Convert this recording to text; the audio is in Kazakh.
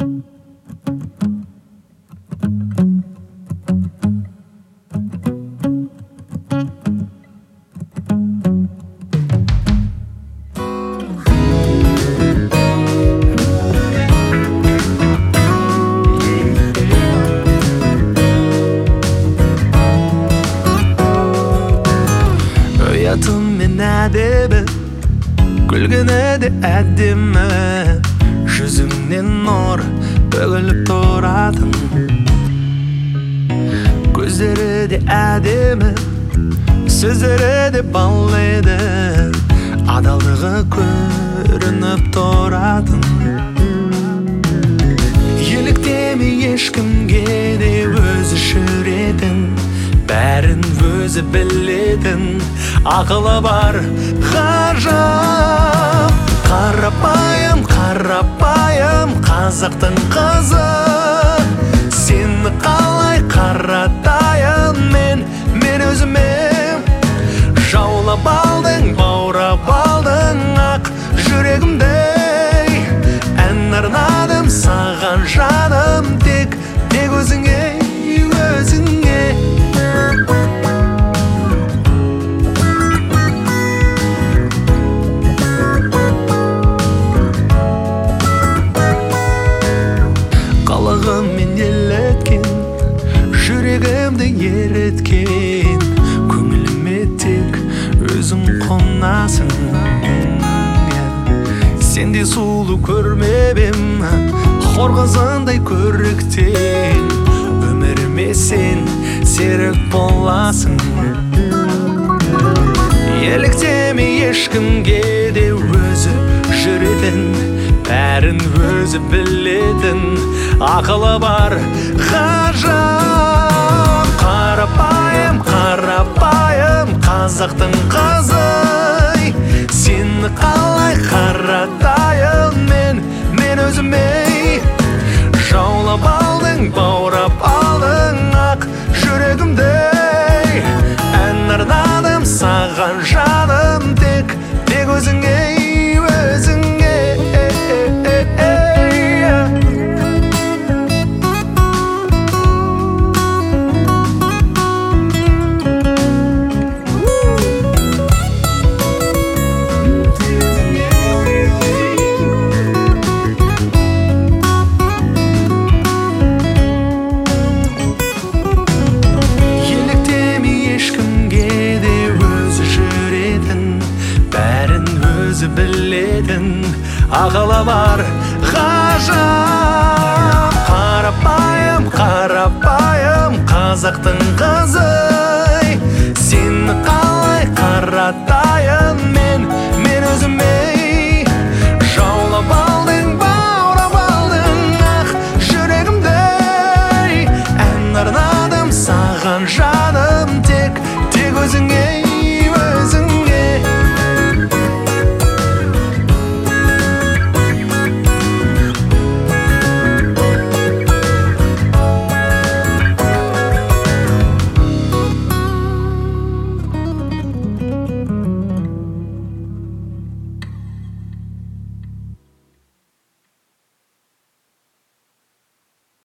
Мен әдебі күлгені де әдемі, жүзіңнен нұр төгіліп тұратын, көздері де әдемі, сөздері де бал еді, адалдығы көрініп тұратын. Еліктеме ешкімге де өзі жүретін, бәрін өзі білетін, ақылы бар ғажап. Қарапайым, қарапайым қазақтың қызы, сені қалай қаратайын мен өзіме. Жаулап алдың, баурап алдың ақ жүрегімдей, ән арнадым саған жаным, тек өзіңе, өзіңе. Қалағымен елеткен, жүрегімді ереткен, көңіліме тек өзің қонасың. Сенде сұлу көрмепем, хор қызындай көріктен, өміріме сен серік боласың. Еліктеме ешкімге де өзі жүретін, бәрін өзі білетін, ақылы бар ғажап. Қарапайым, қарапайым қазақтың қызы, сені қалай қаратайын мен өзіме. Жаулап алдың, баурап алдың ақ жүрегімдей, ән арнадым саған жаным, тек өзіңе, өзіңе. Білетін, ақылы бар ғажап. Қарапайым, қарапайым қазақтың